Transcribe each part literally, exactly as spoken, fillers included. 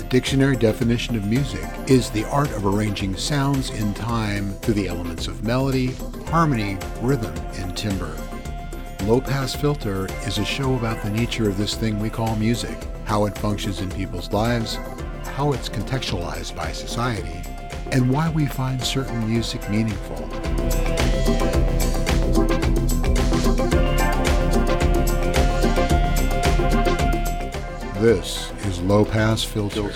dictionary definition of music is the art of arranging sounds in time through the elements of melody, harmony, rhythm, and timbre. Low Pass Filter is a show about the nature of this thing we call music, how it functions in people's lives, how it's contextualized by society, and why we find certain music meaningful. This is Low Pass Filter.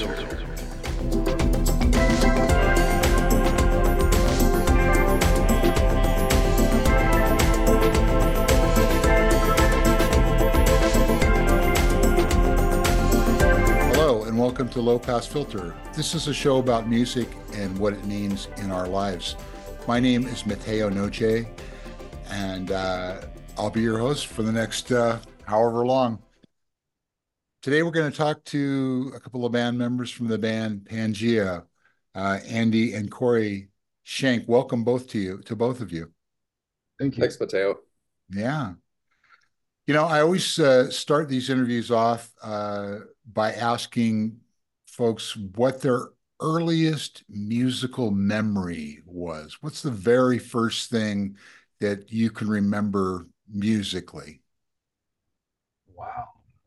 Hello and welcome to Low Pass Filter. This is a show about music and what it means in our lives. My name is Mateo Noche, and uh, I'll be your host for the next uh, however long. Today, we're going to talk to a couple of band members from the band Pangea, uh, Andy and Corey Shank. Welcome both to you, to both of you. Thank you. Thanks, Mateo. Yeah. You know, I always uh, start these interviews off uh, by asking folks what their earliest musical memory was. What's the very first thing that you can remember musically? Wow.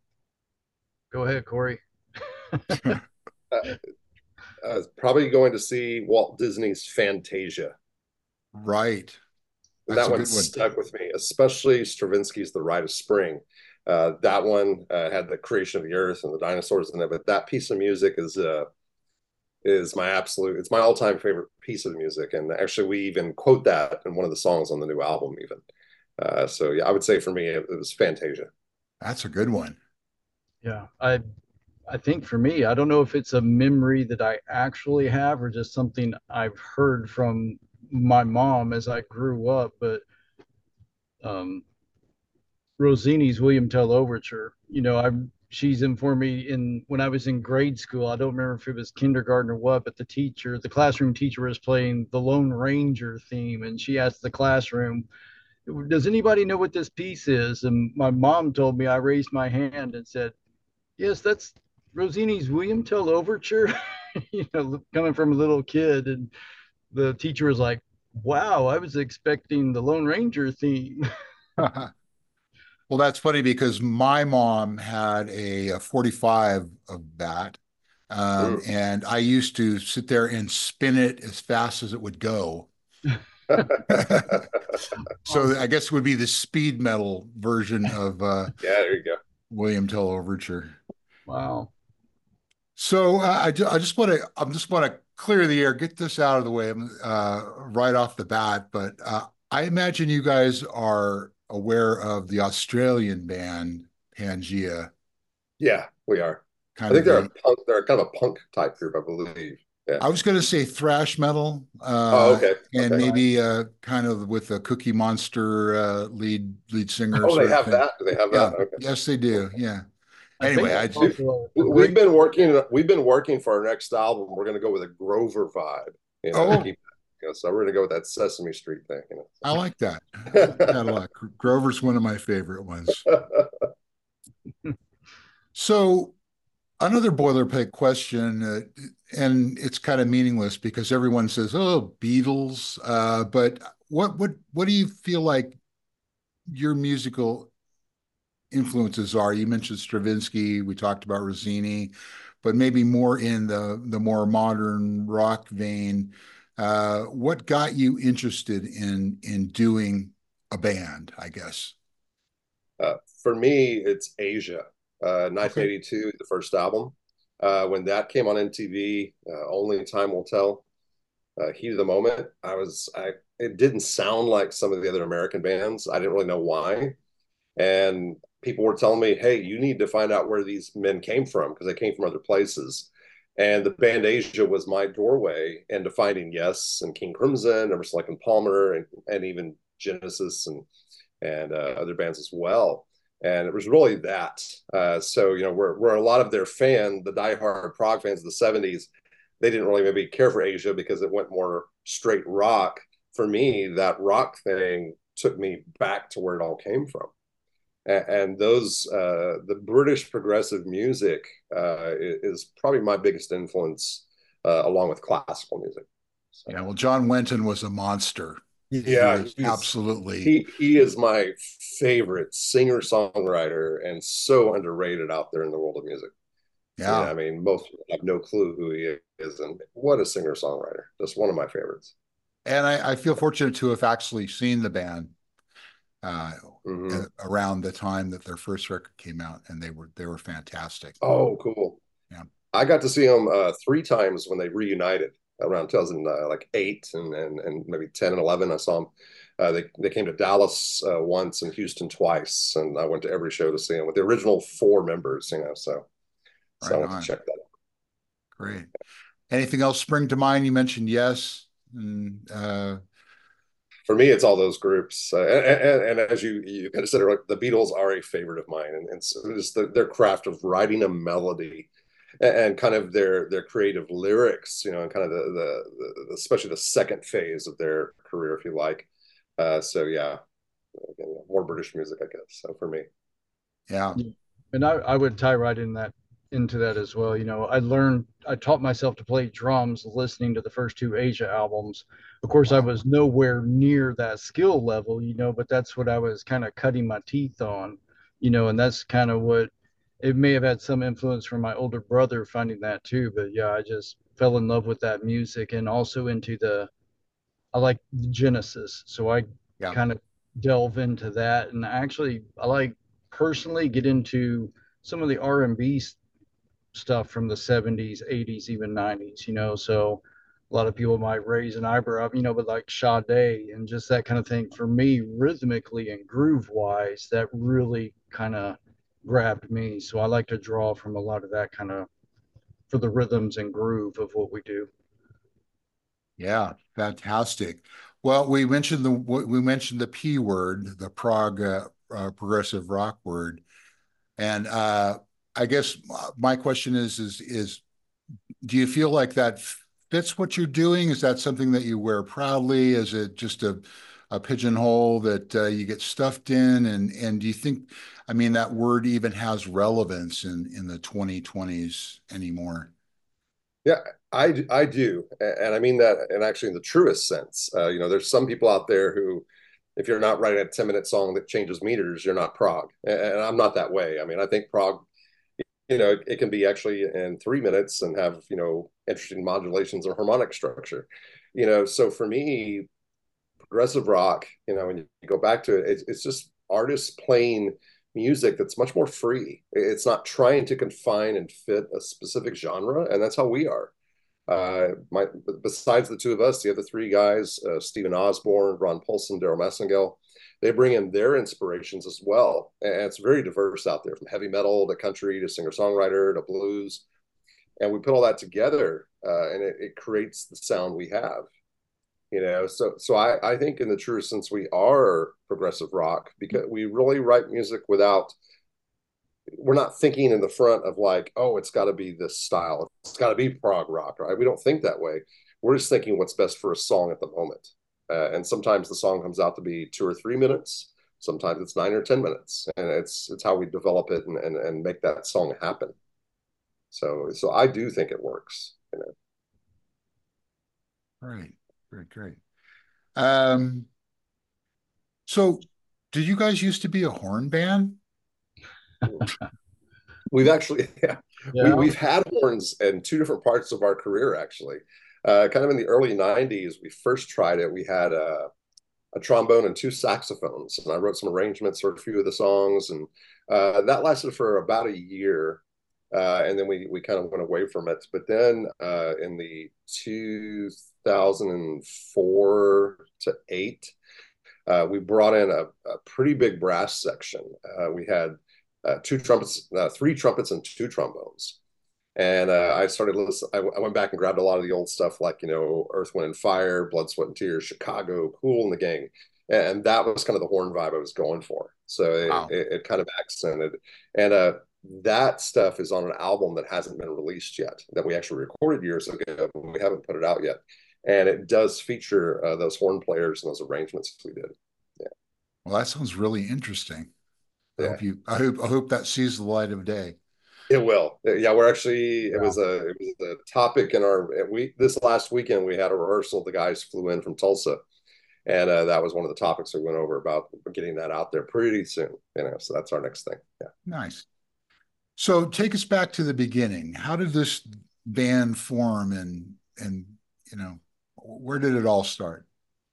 Go ahead, Corey. uh, I was probably going to see Walt Disney's Fantasia. Right. And that one stuck with me, especially Stravinsky's The Rite of Spring. Uh, that one uh, had the creation of the earth and the dinosaurs in it, but that piece of music is uh, is my absolute, it's my all-time favorite piece of music. And actually, we even quote that in one of the songs on the new album even. Uh, so yeah, I would say for me, it, it was Fantasia. That's a good one. Yeah, I I think for me, I don't know if it's a memory that I actually have or just something I've heard from my mom as I grew up, but um, Rossini's William Tell Overture, you know, I she's informed me in when I was in grade school, I don't remember if it was kindergarten or what, but the teacher, the classroom teacher was playing the Lone Ranger theme, and she asked the classroom, does anybody know what this piece is? And my mom told me, I raised my hand and said, yes, that's Rossini's William Tell Overture, you know, coming from a little kid. And the teacher was like, wow, I was expecting the Lone Ranger theme. Well, that's funny because my mom had a, a forty-five of that. Um, mm. And I used to sit there and spin it as fast as it would go. So I guess it would be the speed metal version of uh, yeah, there you go. William Tell Overture. Wow. So uh, I, I just want to I just want to clear the air, get this out of the way uh, right off the bat. But uh, I imagine you guys are aware of the Australian band Pangea. Yeah, we are. Kind I think they're a, a punk, they're kind of a punk type group, I believe. Yeah. I was going to say thrash metal. Uh, oh, okay. And okay. maybe uh, kind of with a Cookie Monster uh, lead lead singer. Oh, they have that. Do they have yeah. that? Okay. Yes, they do. Yeah. Anyway, I, I we, we've been working. We've been working for our next album. We're going to go with a Grover vibe. You know, oh. keep, you know, so we're going to go with that Sesame Street thing. You know? I like that. I like that a lot. Grover's one of my favorite ones. So, another boilerplate question, uh, and it's kind of meaningless because everyone says, "Oh, Beatles," uh, but what what what do you feel like your musical influences are? You mentioned Stravinsky, we talked about Rossini, but maybe more in the the more modern rock vein. Uh, what got you interested in in doing a band, I guess? Uh, for me, it's Asia. Uh, nineteen eighty-two, okay. The first album. Uh, when that came on M T V, uh, Only Time Will Tell, uh, Heat of the Moment, I was, I, it didn't sound like some of the other American bands. I didn't really know why. And people were telling me, hey, you need to find out where these men came from because they came from other places. And the band Asia was my doorway into finding Yes and King Crimson, Emerson, Lake and Palmer, and, and even Genesis and, and uh, other bands as well. And it was really that. Uh, so, you know, we're, we're a lot of their fan, the diehard prog fans of the seventies, they didn't really maybe care for Asia because it went more straight rock. For me, that rock thing took me back to where it all came from. and, and those uh, the British progressive music uh, is probably my biggest influence, uh, along with classical music. So. Yeah, well, John Wetton was a monster. He Yeah, was he's absolutely. he he is my favorite singer songwriter and so underrated out there in the world of music. Yeah, Yeah. I mean, most people have no clue who he is, and what a singer songwriter. Just one of my favorites. And I, I feel fortunate to have actually seen the band uh, Mm-hmm. around the time that their first record came out, and they were they were fantastic. Oh, cool. Yeah. I got to see them uh, three times when they reunited around two thousand eight and, and and maybe ten and eleven. I saw them. Uh, they they came to Dallas uh, once and Houston twice, and I went to every show to see them with the original four members. You know, so so I Right went to on. check that out. Great. Anything else spring to mind? You mentioned Yes, and uh, For me, it's all those groups, uh, and, and, and, as you you kind of said, like, the Beatles are a favorite of mine, and, and so it's the, their craft of writing a melody, and, and kind of their their creative lyrics, you know, and kind of the, the, the especially the second phase of their career, if you like. Uh, so yeah, again, more British music, I guess. So for me, yeah, And I, I would tie right in that into that as well. You know, I learned, I taught myself to play drums listening to the first two Asia albums. Of course, I wow, was nowhere near that skill level, you know, but that's what I was kind of cutting my teeth on, you know, and that's kind of what it may have had some influence from my older brother finding that too. But yeah, I just fell in love with that music and also into the, I like Genesis. So I yeah, kind of delve into that. And actually, I like personally get into some of the R and B stuff from the seventies, eighties, even nineties, you know. So a lot of people might raise an eyebrow, you know, but like Sade and just that kind of thing. For me, rhythmically and groove wise, that really kind of grabbed me. So I like to draw from a lot of that kind of for the rhythms and groove of what we do. yeah, fantastic. Well, we mentioned the we mentioned the P word, the prog uh, uh, progressive rock word, and uh, I guess my question is is is do you feel like that fits what you're doing? Is that something that you wear proudly? Is it just a a pigeonhole that uh, you get stuffed in? And and do you think, I mean, that word even has relevance in in the twenty twenties anymore? yeah, I I do, and I mean that, and actually in the truest sense. Uh, you know, there's some people out there who, if you're not writing a ten minute song that changes meters, you're not prog, and I'm not that way. I mean, I think prog, you know, it can be actually in three minutes and have, you know, interesting modulations or harmonic structure, you know. So for me, progressive rock, you know, when you go back to it, it's, it's just artists playing music that's much more free. It's not trying to confine and fit a specific genre, and that's how we are. Uh, my besides the two of us, the other three guys, uh, Stephen Osborne, Ron Paulson, Daryl Messingale, they bring in their inspirations as well, and it's very diverse out there, from heavy metal to country to singer songwriter to blues, and we put all that together, uh, and it, it creates the sound we have. You know, so so I I think in the true sense we are progressive rock because we really write music without, we're not thinking in the front of like, oh, it's got to be this style, it's got to be prog rock, right? We don't think that way. We're just thinking what's best for a song at the moment, uh, and sometimes the song comes out to be two or three minutes, sometimes it's nine or ten minutes, and it's it's how we develop it and and, and make that song happen. So so I do think it works, you know. Right, great, great. Um, so did you guys used to be a horn band? We've actually, yeah, we, Yeah. we've had horns in two different parts of our career, actually. Uh, kind of in the early nineties, we first tried it. We had a, a trombone and two saxophones, and I wrote some arrangements for a few of the songs, and uh, that lasted for about a year. Uh, and then we, we kind of went away from it. But then uh, in the two thousand four to eight, uh, we brought in a, a pretty big brass section. Uh, we had uh, two trumpets, uh, three trumpets, and two trombones. And uh, I started listening. I, I went back and grabbed a lot of the old stuff, like, you know, Earth, Wind, and Fire, Blood, Sweat, and Tears, Chicago, Kool and the Gang, and that was kind of the horn vibe I was going for. So it, Wow. it, it kind of accented, and uh, that stuff is on an album that hasn't been released yet, that we actually recorded years ago, but we haven't put it out yet. And it does feature uh, those horn players and those arrangements we did. Yeah. Well, that sounds really interesting. I Yeah. hope you, I hope, I hope that sees the light of day. It will. Yeah, we're actually. It Yeah. was a it was a topic in our we this last weekend we had a rehearsal. The guys flew in from Tulsa, and uh, that was one of the topics we went over about getting that out there pretty soon. You know, so that's our next thing. Yeah. Nice. So take us back to the beginning. How did this band form, and and you know, where did it all start?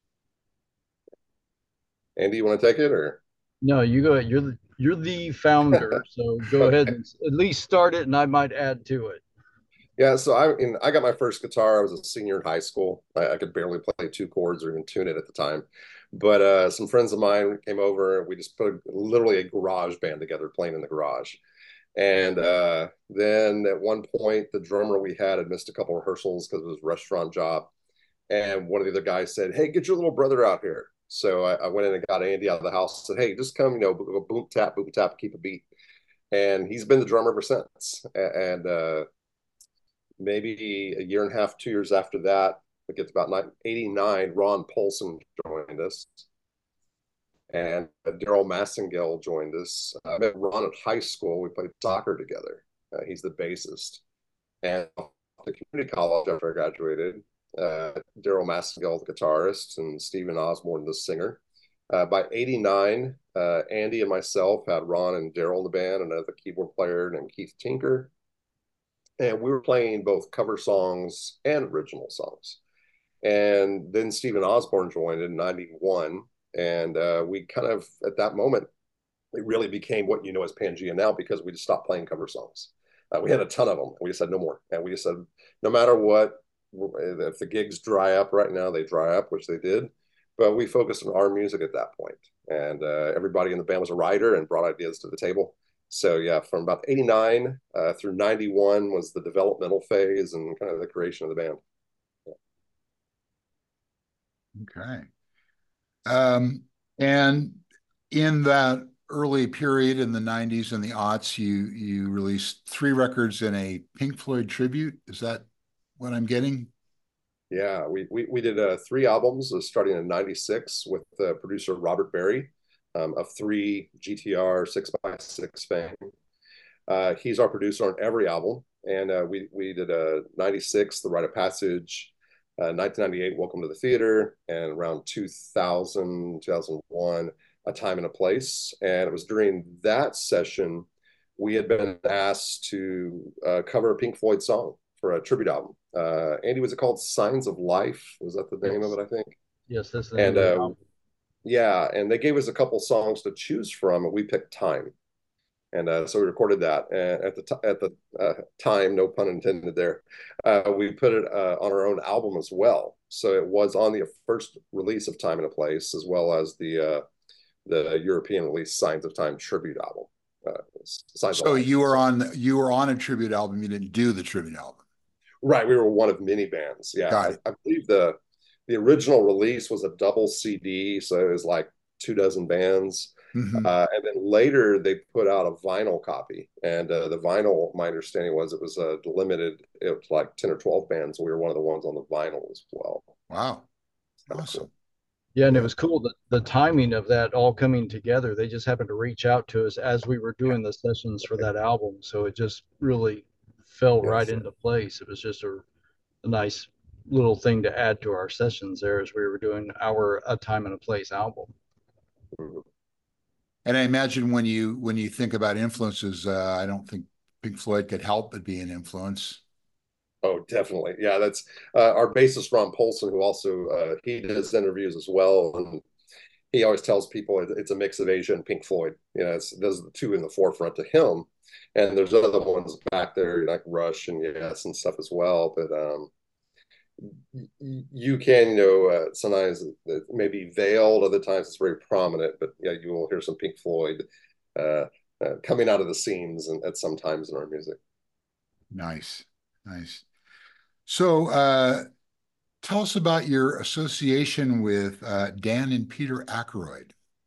Andy, you want to take it or? No, you go ahead. You're the, you're the founder, so go ahead Okay. and at least start it, and I might add to it. Yeah, so I in, I got my first guitar. I was a senior in high school. I, I could barely play two chords or even tune it at the time. But uh, some friends of mine came over. We just put a, literally a garage band together, playing in the garage. And uh, then at one point, the drummer we had had missed a couple rehearsals because it was a restaurant job. And one of the other guys said, "Hey, get your little brother out here." So I, I went in and got Andy out of the house and said, "Hey, just come, you know, boom, tap, boom, tap, keep a beat." And he's been the drummer ever since. And uh, maybe a year and a half, two years after that, it gets about eighty-nine, Ron Paulson joined us. And Daryl Massengale joined us. I met Ron at high school. We played soccer together. Uh, he's the bassist. And at the community college after I graduated, uh, Daryl Massengale, the guitarist, and Stephen Osborne, the singer. Uh, by eighty-nine, uh, Andy and myself had Ron and Daryl in the band, and another keyboard player named Keith Tinker. And we were playing both cover songs and original songs. And then Stephen Osborne joined in ninety-one. And uh, we kind of, at that moment, it really became what you know as Pangea now because we just stopped playing cover songs. Uh, we had a ton of them. We just said no more. And we just said, no matter what, if the gigs dry up right now, they dry up, which they did. But we focused on our music at that point. And uh, everybody in the band was a writer and brought ideas to the table. So yeah, from about eighty-nine uh, through ninety-one was the developmental phase and kind of the creation of the band. Okay. Um, and in that early period in the nineties and the aughts, you you released three records and a Pink Floyd tribute. Is that what I'm getting? Yeah, we we, we did uh, three albums uh, starting in ninety-six with uh, producer Robert Berry um, of three G T R six by six fame. Uh, he's our producer on every album. And uh, we, we did a uh, ninety-six, The Rite of Passage, uh, nineteen ninety-eight, Welcome to the Theater, and around two thousand, two thousand one, A Time and a Place. And it was during that session we had been asked to uh, cover a Pink Floyd song for a tribute album. Uh, Andy, was it called Signs of Life? Was that the name Yes. of it, I think? Yes, that's the name And of the uh, album. yeah, and they gave us a couple songs to choose from, and we picked Time. And uh, so we recorded that. And at the t- at the uh, time, no pun intended there, uh, we put it uh, on our own album as well. So it was on the first release of Time and a Place, as well as the uh, the European release Signs of Time tribute album. Uh, Signs of So Life. you were on you were on a tribute album. You didn't do the tribute album. Right, we were one of many bands. Yeah, Got I, it. I believe the the original release was a double C D, so it was like two dozen bands. Mm-hmm. Uh, and then later they put out a vinyl copy, and uh, the vinyl, my understanding was it was a limited. It was like ten or twelve bands. We were one of the ones on the vinyl as well. Wow. Kind of Awesome. cool. Yeah, and it Yeah. was cool that the timing of that all coming together. They just happened to reach out to us as we were doing the sessions for that album, so it just really fell right Yes. into place. It was just a, a nice little thing to add to our sessions there as we were doing our A Time and a Place album. Mhm. And I imagine when you when you think about influences, uh, I don't think Pink Floyd could help but be an influence. Oh, definitely. Yeah, that's uh, our bassist Ron Paulson, who also uh, he does interviews as well, and he always tells people it, it's a mix of Asia and Pink Floyd. You know, it's, those are the two in the forefront to him, and there's other ones back there like Rush and Yes and stuff as well. But um, you can, you know, uh, sometimes it may be veiled, other times it's very prominent. But yeah, you will hear some Pink Floyd uh, uh, coming out of the seams and at some times in our music. Nice, nice. So, uh, tell us about your association with uh, Dan and Peter Aykroyd.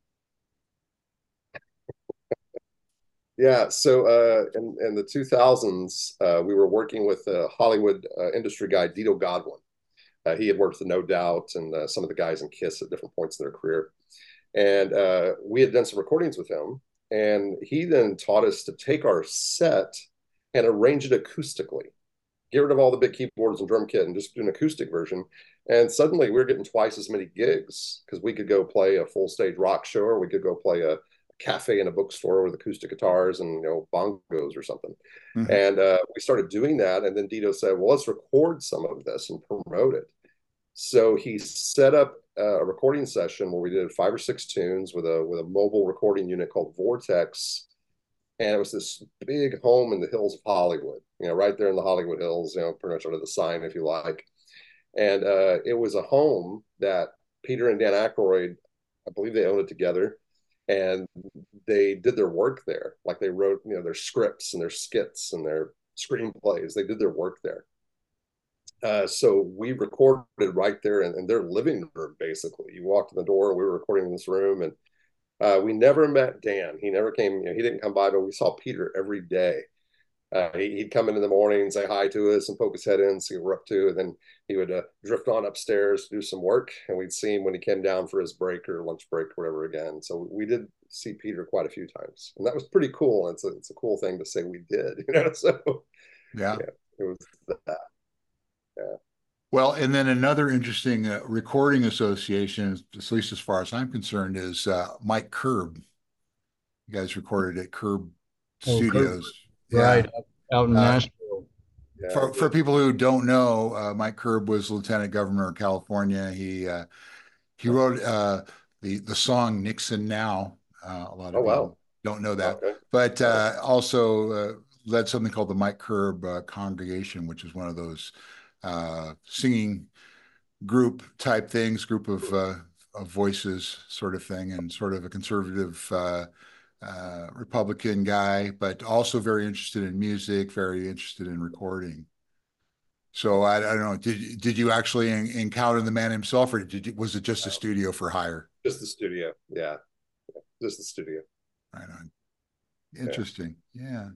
Yeah, so uh, in, in the two thousands, uh, we were working with a Hollywood uh, industry guy, Dito Godwin. Uh, he had worked with No Doubt and uh, some of the guys in Kiss at different points in their career. And uh, we had done some recordings with him. And he then taught us to take our set and arrange it acoustically, get rid of all the big keyboards and drum kit and just do an acoustic version. And suddenly we we're getting twice as many gigs because we could go play a full stage rock show, or we could go play a cafe in a bookstore with acoustic guitars and, you know, bongos or something. Mm-hmm. And uh, we started doing that. And then Dito said, well, let's record some of this and promote it. So he set up a recording session where we did five or six tunes with a with a mobile recording unit called Vortex. And it was this big home in the hills of Hollywood, you know, right there in the Hollywood Hills, you know, pretty much under the sign, if you like. And uh, it was a home that Peter and Dan Aykroyd, I believe they owned it together, and they did their work there. Like they wrote, you know, their scripts and their skits and their screenplays. They did their work there. Uh, so we recorded right there in, in their living room, basically. You walked in the door, we were recording in this room, and uh, we never met Dan. He never came, you know, he didn't come by, but we saw Peter every day. Uh, he, would come in in the morning and say hi to us and poke his head in, see what we're up to. And then he would uh, drift on upstairs to do some work. And we'd see him when he came down for his break or lunch break or whatever again. So we did see Peter quite a few times. And that was pretty cool. It's a, it's a cool thing to say we did, you know, so yeah, yeah it was that. Yeah. Well, and then another interesting uh, recording association, at least as far as I'm concerned, is uh, Mike Curb. You guys recorded at Curb oh, Studios. Curb. Right, yeah. Out in uh, Nashville. Yeah, for, for people who don't know, uh, Mike Curb was Lieutenant Governor of California. He uh, he wrote uh, the the song "Nixon Now." Uh, a lot of oh, people wow. don't know that, okay. but uh, also uh, led something called the Mike Curb uh, Congregation, which is one of those uh, singing group type things, group of uh, of voices sort of thing, and sort of a conservative uh, uh, Republican guy, but also very interested in music, very interested in recording. So I, I don't know. Did did you actually en encounter the man himself, or did you, was it just a studio for hire? Just the studio, yeah, just the studio. Right on. Interesting, yeah. yeah.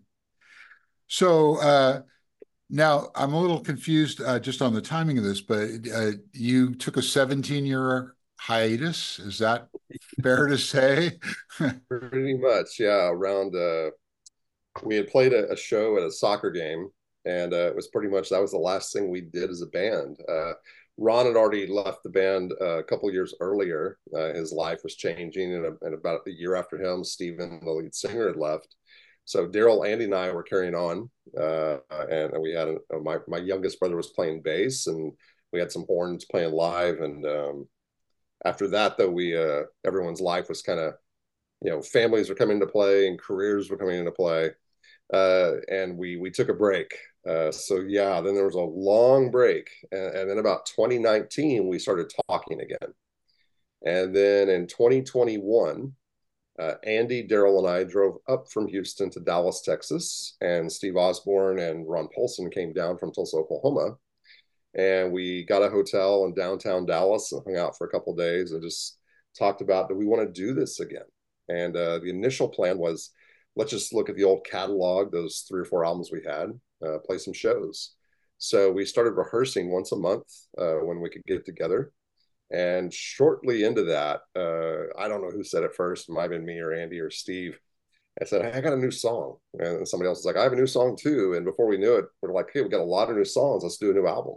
So uh, now I'm a little confused uh, just on the timing of this, but uh, you took a seventeen year hiatus. Is that fair to say? Pretty much, yeah. Around uh, we had played a, a show at a soccer game. And uh, it was pretty much, that was the last thing we did as a band. Uh, Ron had already left the band uh, a couple years earlier. Uh, his life was changing, and, and about a year after him, Steven, the lead singer, had left. So Daryl, Andy, and I were carrying on, uh, and, and we had a, my my youngest brother was playing bass, and we had some horns playing live. And um, after that, though, we uh, everyone's life was kind of, you know, families were coming into play and careers were coming into play. Uh, and we we took a break. Uh, so yeah, then there was a long break, and, and then about twenty nineteen we started talking again, and then in twenty twenty-one, uh, Andy, Daryl, and I drove up from Houston to Dallas, Texas, and Steve Osborne and Ron Paulson came down from Tulsa, Oklahoma, and we got a hotel in downtown Dallas and hung out for a couple of days and just talked about, do we want to do this again? And uh, the initial plan was, let's just look at the old catalog, those three or four albums we had, uh, play some shows. So we started rehearsing once a month uh, when we could get together. And shortly into that, uh, I don't know who said it first, it might have been me or Andy or Steve. I said, hey, I got a new song. And somebody else was like, I have a new song too. And before we knew it, we're like, hey, we got a lot of new songs. Let's do a new album.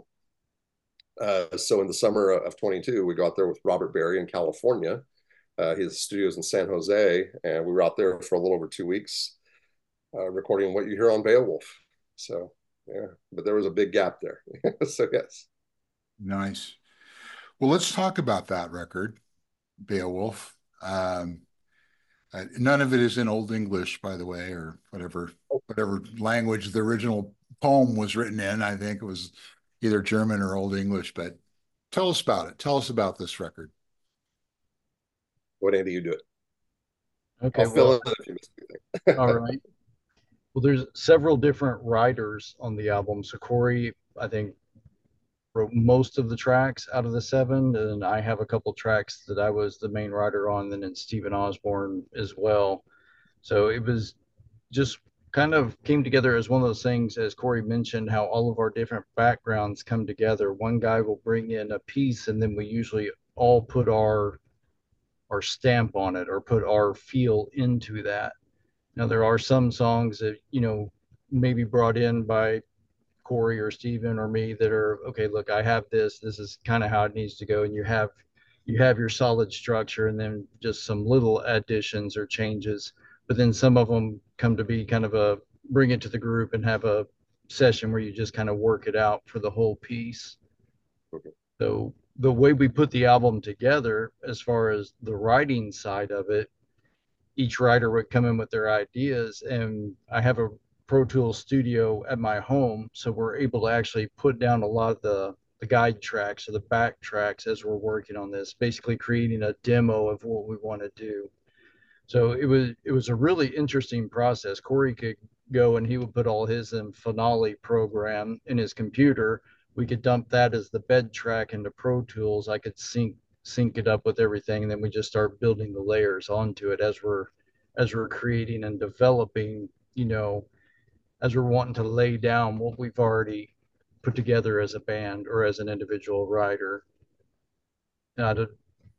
Uh, so in the summer of twenty-two, we got there with Robert Berry in California. Uh, his studio's in San Jose, and we were out there for a little over two weeks uh, recording What You Hear on Beowulf. So, yeah, but there was a big gap there. So, yes. Nice. Well, let's talk about that record, Beowulf. Um, uh, none of it is in Old English, by the way, or whatever, whatever language the original poem was written in. I think it was either German or Old English, but tell us about it. Tell us about this record. What, Andy, you do it? Okay. I'll fill well, in if you missed anything. All right. Well, there's several different writers on the album. So Corey, I think, wrote most of the tracks out of the seven, and I have a couple tracks that I was the main writer on, and then Stephen Osborne as well. So it was just kind of came together as one of those things, as Corey mentioned, how all of our different backgrounds come together. One guy will bring in a piece, and then we usually all put our our stamp on it or put our feel into that. Now there are some songs that, you know, maybe brought in by Corey or Steven or me that are okay, look, I have this, this is kind of how it needs to go. And you have you have your solid structure and then just some little additions or changes. But then some of them come to be kind of a bring it to the group and have a session where you just kind of work it out for the whole piece. Okay. So the way we put the album together, as far as the writing side of it, each writer would come in with their ideas, and I have a Pro Tools studio at my home, so we're able to actually put down a lot of the the guide tracks or the back tracks as we're working on this, basically creating a demo of what we want to do. So it was it was a really interesting process. Corey could go and he would put all his in Finale program in his computer. We could dump that as the bed track into Pro Tools. I could sync sync it up with everything, and then we just start building the layers onto it as we're as we're creating and developing, you know, as we're wanting to lay down what we've already put together as a band or as an individual writer. Now, to,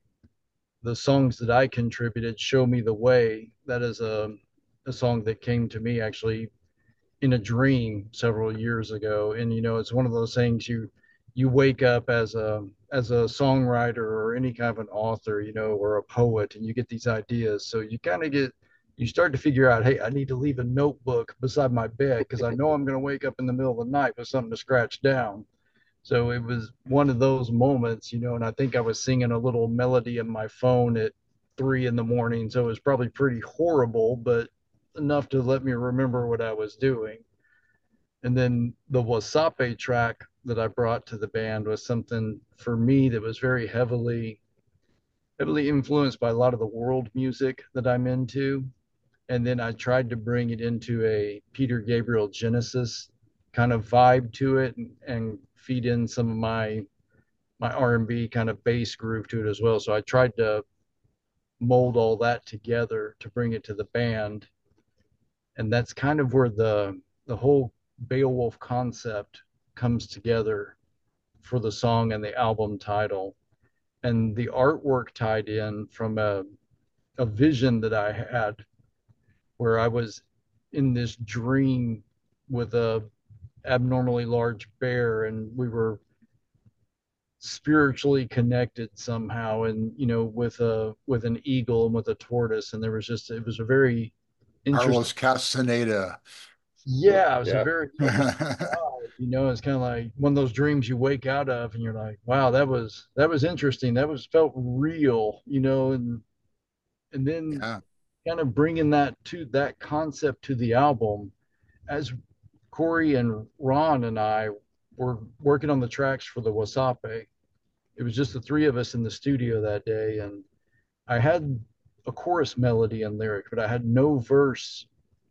the songs that I contributed, Show Me the Way, that is a, a song that came to me actually in a dream several years ago. And, you know, it's one of those things you, you wake up as a, as a songwriter or any kind of an author, you know, or a poet, and you get these ideas. So you kind of get, you start to figure out, hey, I need to leave a notebook beside my bed because I know I'm going to wake up in the middle of the night with something to scratch down. So it was one of those moments, you know, and I think I was singing a little melody in my phone at three in the morning. So it was probably pretty horrible, but enough to let me remember what I was doing. And then the Wasape track that I brought to the band was something for me that was very heavily, heavily influenced by a lot of the world music that I'm into. And then I tried to bring it into a Peter Gabriel Genesis kind of vibe to it, and, and feed in some of my my R and B kind of bass groove to it as well. So I tried to mold all that together to bring it to the band, and that's kind of where the the whole Beowulf concept comes together for the song and the album title. And the artwork tied in from a a vision that I had where I was in this dream with a abnormally large bear, and we were spiritually connected somehow, and you know, with a with an eagle and with a tortoise, and there was just it was a very interesting. Carlos Castaneda. Yeah, it was a Yeah. very interesting vibe, you know. It's kind of like one of those dreams you wake out of and you're like, wow, that was that was interesting, that was felt real, you know. and and then Yeah. kind of bringing that to that concept to the album as Corey and Ron and I were working on the tracks for the Wasape. It was just the three of us in the studio that day, and I had a chorus melody and lyric, but I had no verse,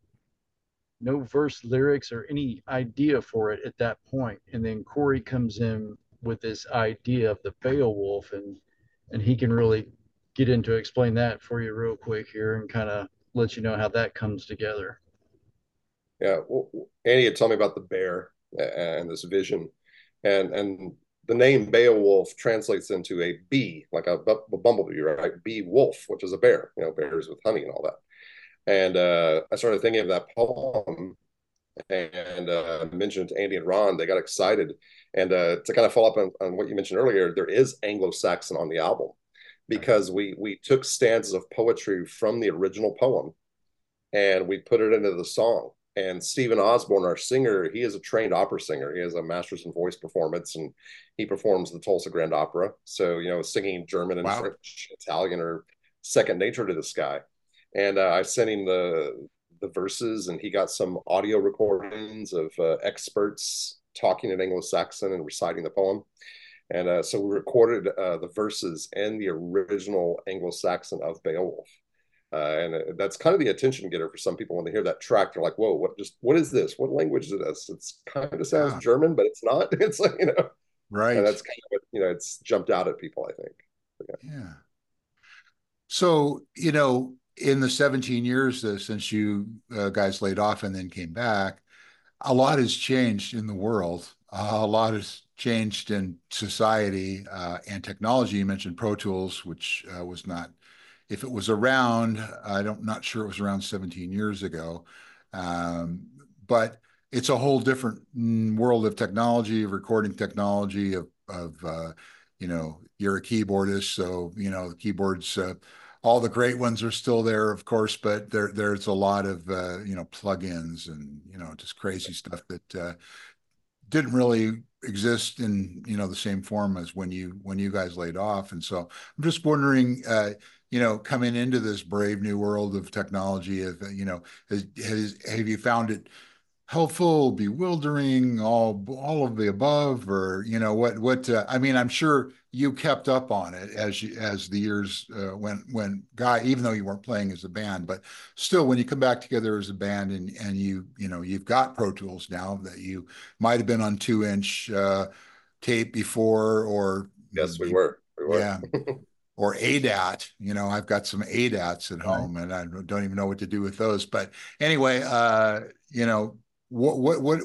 no verse lyrics or any idea for it at that point. And then Corey comes in with this idea of the Beowulf, and and he can really get into explain that for you real quick here and kind of let you know how that comes together. Yeah. Well, Andy had told me about the bear and this vision, and and the name Beowulf translates into a bee, like a, a bumblebee, right? Bee wolf, which is a bear. You know, bears with honey and all that. And uh, I started thinking of that poem and uh, mentioned to Andy and Ron. They got excited. And uh, to kind of follow up on, on what you mentioned earlier, there is Anglo-Saxon on the album because we we took stanzas of poetry from the original poem and we put it into the song. And Stephen Osborne, our singer, he is a trained opera singer. He has a master's in voice performance, and he performs the Tulsa Grand Opera. So, you know, singing German and Wow. French, Italian are second nature to this guy. And uh, I sent him the the verses, and he got some audio recordings of uh, experts talking in Anglo-Saxon and reciting the poem. And uh, so we recorded uh, the verses in the original Anglo-Saxon of Beowulf. Uh, and uh, that's kind of the attention getter for some people when they hear that track. They're like, "Whoa, what? Just what is this? What language is this?" It's kind of sounds Yeah. German, but it's not. It's like you know, and Right. that's kind of what you know. It's jumped out at people, I think. Yeah. Yeah. So, you know, in the seventeen years uh, since you uh, guys laid off and then came back, a lot has changed in the world. Uh, a lot has changed in society uh, and technology. You mentioned Pro Tools, which uh, was not if it was around, I don't not sure it was around seventeen years ago, um, but it's a whole different mm, world of technology, of recording technology, of of uh, you know, you're a keyboardist, so you know the keyboards. Uh, all the great ones are still there, of course, but there there's a lot of uh, you know, plugins and you know, just crazy stuff that uh, didn't really exist in you know, the same form as when you when you guys laid off. And so I'm just wondering, uh, you know, coming into this brave new world of technology, if you know, has, has have you found it helpful, bewildering, all all of the above, or you know what what uh, I mean, I'm sure you kept up on it as you, as the years uh, went when guy, even though you weren't playing as a band, but still when you come back together as a band and and you you know you've got Pro Tools now that you might have been on two inch uh, tape before, or Yes, we were. We were. yeah, or A D A T. You know, I've got some A D A Ts at Right. home, and I don't even know what to do with those. But anyway, uh, you know, what what what?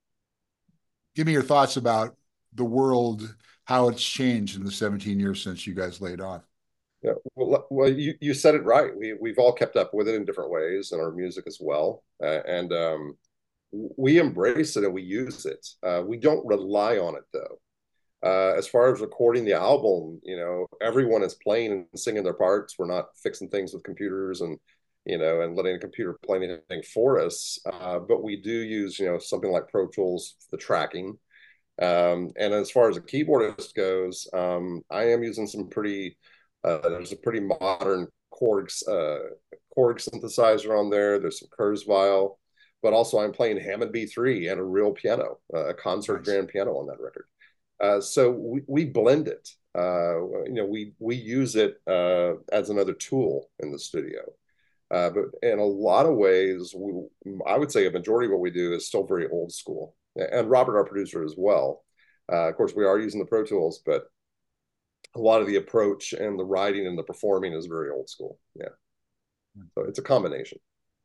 Give me your thoughts about the world, how it's changed in the seventeen years since you guys laid off. Yeah, well, well, you, you said it right. We we've all kept up with it in different ways, and our music as well. Uh, and um, we embrace it and we use it. Uh, we don't rely on it though. Uh, as far as recording the album, you know, everyone is playing and singing their parts. We're not fixing things with computers and, you know, and letting a computer play anything for us. Uh, but we do use, you know, something like Pro Tools, the tracking. Um, and as far as a keyboardist goes, um, I am using some pretty, uh, there's a pretty modern Korg, uh, Korg synthesizer on there. There's some Kurzweil, but also I'm playing Hammond B three and a real piano, uh, a concert Nice. grand piano on that record. Uh, so we, we blend it. Uh, you know, we we use it uh, as another tool in the studio. Uh, but in a lot of ways, we, I would say a majority of what we do is still very old school. And Robert, our producer, as well. Uh, of course, we are using the Pro Tools, but a lot of the approach and the writing and the performing is very old school. Yeah. So it's a combination.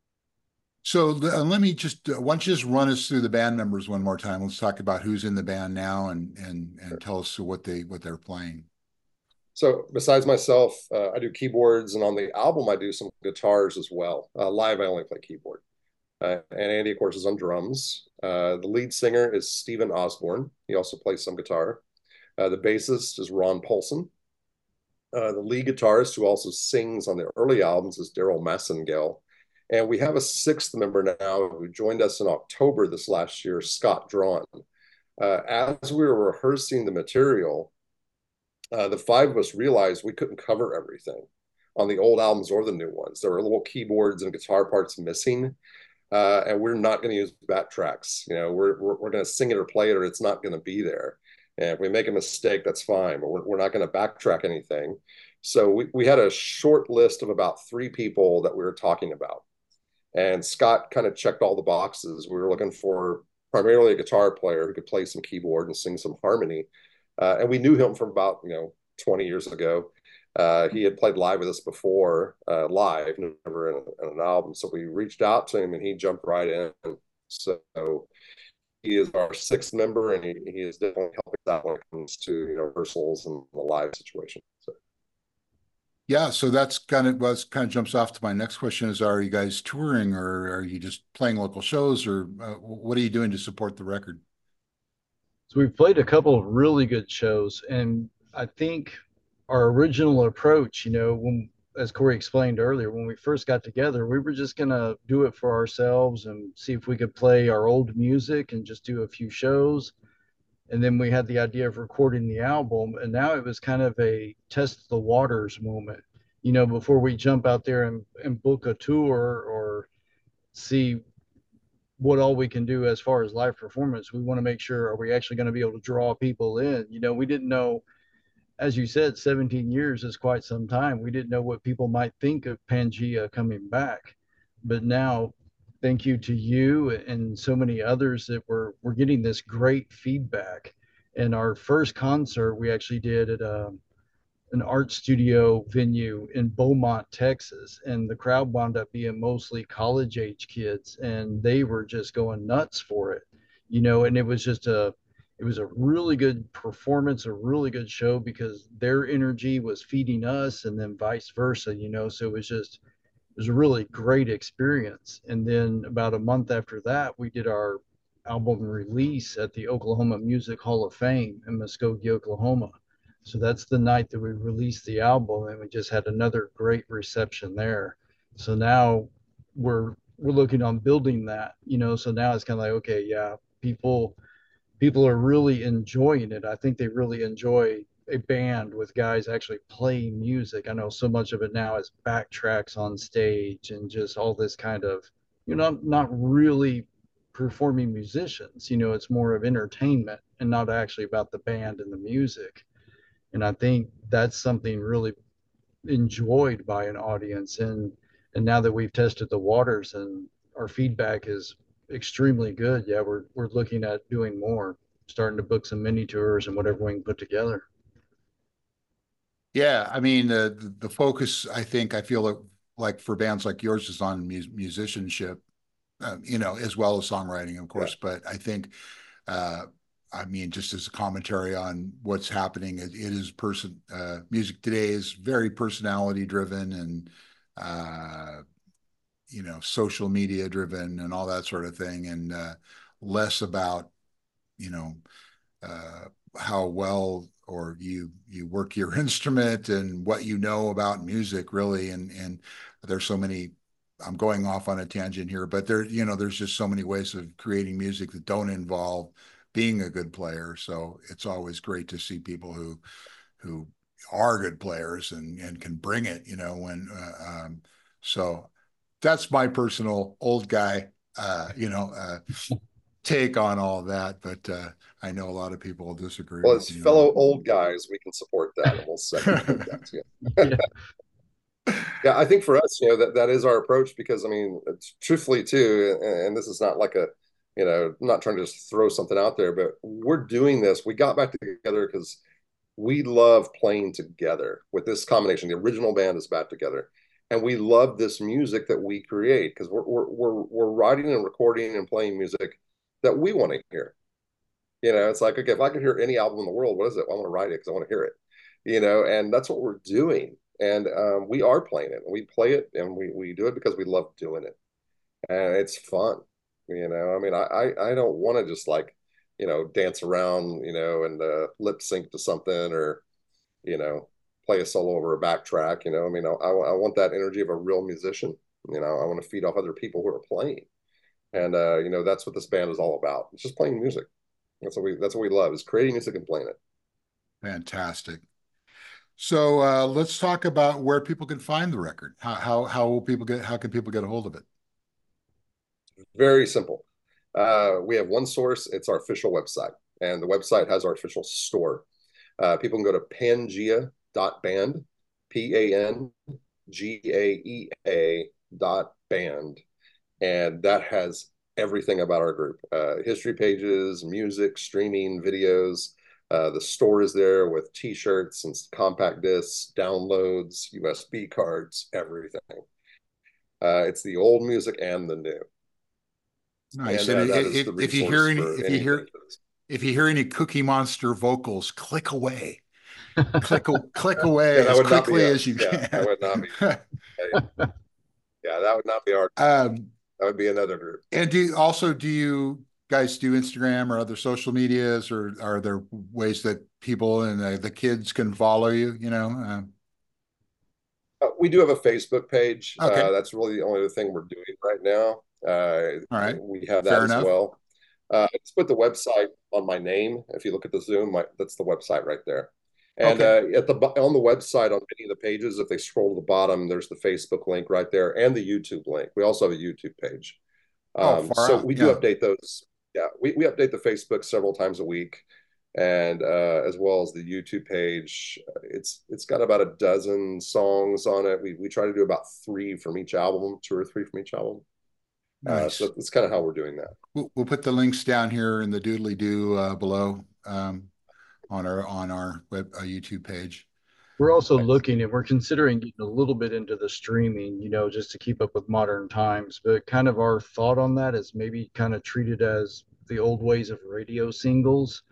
So uh, let me just uh, why don't you just run us through the band members one more time? Let's talk about who's in the band now and and and tell us what they what they're playing. So besides myself, uh, I do keyboards, and on the album, I do some guitars as well. Uh, live, I only play keyboard. Uh, and Andy, of course, is on drums. Uh, the lead singer is Stephen Osborne. He also plays some guitar. Uh, the bassist is Ron Paulson. Uh, the lead guitarist, who also sings on the early albums, is Daryl Massengale. And we have a sixth member now who joined us in October this last year, Scott Drawn. Uh, as we were rehearsing the material, uh, the five of us realized we couldn't cover everything on the old albums or the new ones. There were little keyboards and guitar parts missing. Uh, and we're not going to use backtracks. You know, we're we're, we're going to sing it or play it, or it's not going to be there. And if we make a mistake, that's fine, but we're, we're not going to backtrack anything. So we, we had a short list of about three people that we were talking about. And Scott kind of checked all the boxes. We were looking for primarily a guitar player who could play some keyboard and sing some harmony. Uh, and we knew him from about, you know, twenty years ago. Uh, he had played live with us before, uh, live, never in, in an album. So we reached out to him and he jumped right in. So he is our sixth member, and he, he is definitely helping us out when it comes to, you know, rehearsals and the live situation. So. Yeah, so that's kind of was kind of jumps off to my next question is, are you guys touring or are you just playing local shows, or uh, what are you doing to support the record? So we've played a couple of really good shows, and I think our original approach, you know, when as Corey explained earlier, when we first got together, we were just gonna do it for ourselves and see if we could play our old music and just do a few shows. And then we had the idea of recording the album, and now it was kind of a test the waters moment. You know, before we jump out there and, and book a tour or see what all we can do as far as live performance, we want to make sure, are we actually going to be able to draw people in? You know, we didn't know, as you said, seventeen years is quite some time. We didn't know what people might think of Pangea coming back. But now, thank you to you and so many others that were, we're getting this great feedback. And our first concert we actually did at a, an art studio venue in Beaumont, Texas. And the crowd wound up being mostly college age kids. And they were just going nuts for it, you know, and it was just a, it was a really good performance, a really good show because their energy was feeding us and then vice versa, you know. So it was just it was a really great experience. And then about a month after that, we did our album release at the Oklahoma Music Hall of Fame in Muskogee, Oklahoma. So that's the night that we released the album, and we just had another great reception there. So now we're we're looking on building that, you know. So now it's kind of like, okay, yeah, people people are really enjoying it. I think they really enjoy a band with guys actually playing music. I know so much of it now is backtracks on stage and just all this kind of, you know, not, not really performing musicians. You know, it's more of entertainment and not actually about the band and the music. And I think that's something really enjoyed by an audience. And and now that we've tested the waters and our feedback is extremely good, yeah, we're we're looking at doing more, starting to book some mini tours and whatever we can put together. Yeah, I mean, uh, the the focus, I think, I feel like, like for bands like yours is on mu musicianship, uh, you know, as well as songwriting, of Yeah. course. But I think, uh, I mean, just as a commentary on what's happening, it, it is person uh, music today is very personality driven and uh, you know, social media driven and all that sort of thing, and uh, less about, you know, uh, how well or you you work your instrument and what you know about music really. And and there's so many, I'm going off on a tangent here, but there, you know, there's just so many ways of creating music that don't involve being a good player. So it's always great to see people who who are good players and and can bring it, you know, when uh, um, so that's my personal old guy, uh, you know, uh, take on all that. But uh, I know a lot of people will disagree Well, with as me on fellow old guys, we can support that, and we'll second the old guys. Yeah. Yeah. Yeah, I think for us, you know, that that is our approach because I mean, it's, truthfully too, and, and this is not like a, you know, I'm not trying to just throw something out there, but we're doing this. We got back together because we love playing together with this combination. The original band is back together, and we love this music that we create because we're we're we're we're writing and recording and playing music that we want to hear. You know, it's like, okay, if I could hear any album in the world, what is it? Well, I want to write it because I want to hear it. You know, and that's what we're doing. And um, we are playing it. We play it, and we we do it because we love doing it, and it's fun. You know, I mean, I I, I don't want to just like, you know, dance around, you know, and uh, lip sync to something or, you know, play a solo over a backtrack. You know, I mean, I, I want that energy of a real musician. You know, I want to feed off other people who are playing, and uh, you know, that's what this band is all about. It's just playing music. That's what we that's what we love is creating music and playing it. Fantastic. So uh, let's talk about where people can find the record. How how how will people get? How can people get a hold of it? Very simple. Uh, we have one source. It's our official website, and the website has our official store. Uh, people can go to pangea dot band, P A N G A E A dot band, and that has everything about our group: uh, history pages, music, streaming, videos. Uh, the store is there with T-shirts and compact discs, downloads, U S B cards, everything. Uh, it's the old music and the new, Nice. and And uh, that is if the if you hear resource any for if you any hear interest. if you hear any Cookie Monster vocals, click away. Click click away Yeah, that as would not be quickly as us. you Yeah, that can. would not be. Yeah, that would not be our. um, That would be another group. and do you, also do you guys do Instagram or other social medias, or are there ways that people and the, the kids can follow you? You know, Uh, we do have a Facebook page. uh, okay, Uh, that's really the only other thing we're doing right now. Uh, all right, we have that fair as enough. well. Uh, I just put the website on my name. If you look at the Zoom, my, that's the website right there. And Okay, uh, at the on the website, on many of the pages, if they scroll to the bottom, there's the Facebook link right there and the YouTube link. We also have a YouTube page. oh, Um, far so out, we do yeah, update those. Yeah, we, we update the Facebook several times a week, and uh, as well as the YouTube page. It's it's got about a dozen songs on it. We we try to do about three from each album, two or three from each album. Uh, so nice. that's kind of how we're doing that. We'll, we'll put the links down here in the doodly do uh, below um, on our on our web uh, YouTube page. We're also Nice. looking and we're considering getting a little bit into the streaming, you know, just to keep up with modern times. But kind of our thought on that is maybe kind of treat it as the old ways of radio singles.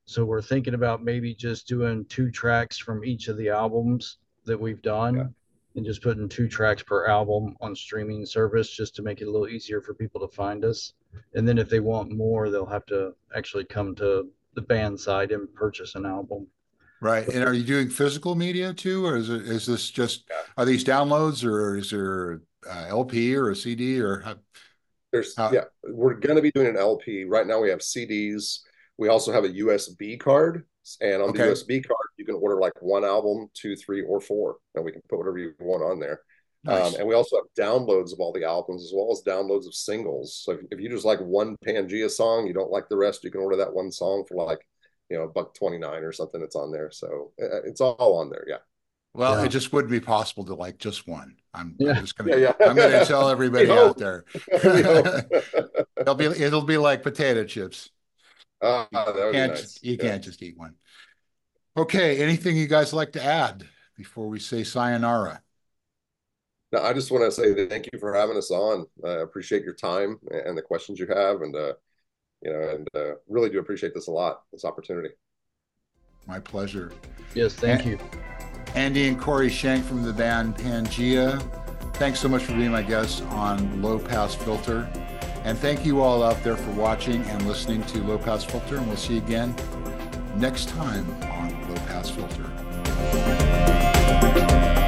So we're thinking about maybe just doing two tracks from each of the albums that we've done, Yeah. and just putting two tracks per album on streaming service, just to make it a little easier for people to find us. And then if they want more, they'll have to actually come to the band side and purchase an album. Right. And are you doing physical media too, or is it is this just Yeah. are these downloads, or is there a L P or a C D, or how, There's how, yeah, we're going to be doing an L P. Right now we have C Ds. We also have a U S B card, and on the Okay. U S B card you can order like one album, two, three, or four, and we can put whatever you want on there. Nice. Um, and we also have downloads of all the albums, as well as downloads of singles. So if, if you just like one Pangea song, you don't like the rest, you can order that one song for like, you know, a buck twenty-nine or something. It's on there. So it's all on there. Yeah. Well, Yeah. it just wouldn't be possible to like just one. I'm, Yeah. I'm just gonna Yeah, yeah. I'm gonna tell everybody We out hope. there. We hope. It'll be it'll be like potato chips. Ah, You that would be can't nice. you Yeah. can't just eat one. Okay, anything you guys like to add before we say sayonara? No, I just want to say thank you for having us on. I uh, appreciate your time and the questions you have, and uh, you know, and uh, really do appreciate this a lot, this opportunity. My pleasure. Yes, thank And- you. Andy and Corey Shank from the band Pangea, thanks so much for being my guests on Low Pass Filter. And thank you all out there for watching and listening to Low Pass Filter. And we'll see you again next time on Low Pass Filter.